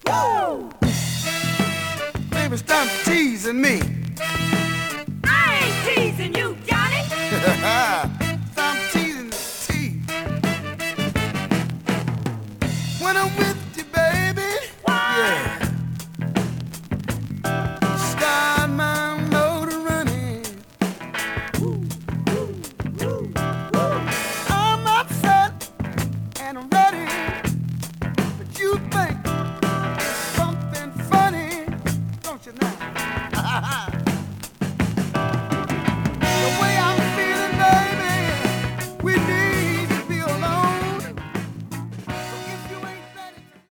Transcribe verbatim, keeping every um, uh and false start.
Baby, stop teasing me. I ain't teasing you, Johnny. Stop teasing the tease. When I'm with you, baby, yeah. Start my motor running. I'm upset and I'm ready, but you think it's something funny, don't you now?